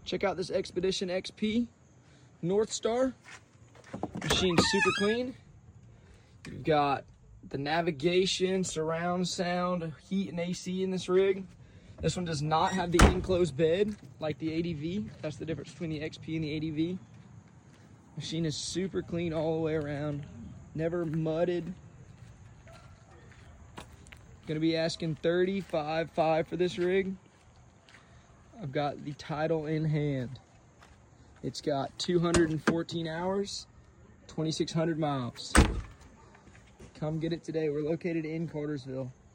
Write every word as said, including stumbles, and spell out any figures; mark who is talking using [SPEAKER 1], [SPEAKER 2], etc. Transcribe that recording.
[SPEAKER 1] Check out this Expedition X P North Star. Machine's super clean. You've got the navigation, surround sound, heat and A C in this rig. This one does not have the enclosed bed like the A D V. That's the difference between the X P and the A D V. Machine is super clean all the way around. Never mudded. Gonna be asking thirty-five five for this rig. I've got the title in hand. It's got two hundred fourteen hours, twenty-six hundred miles. Come get it today. We're located in Cartersville.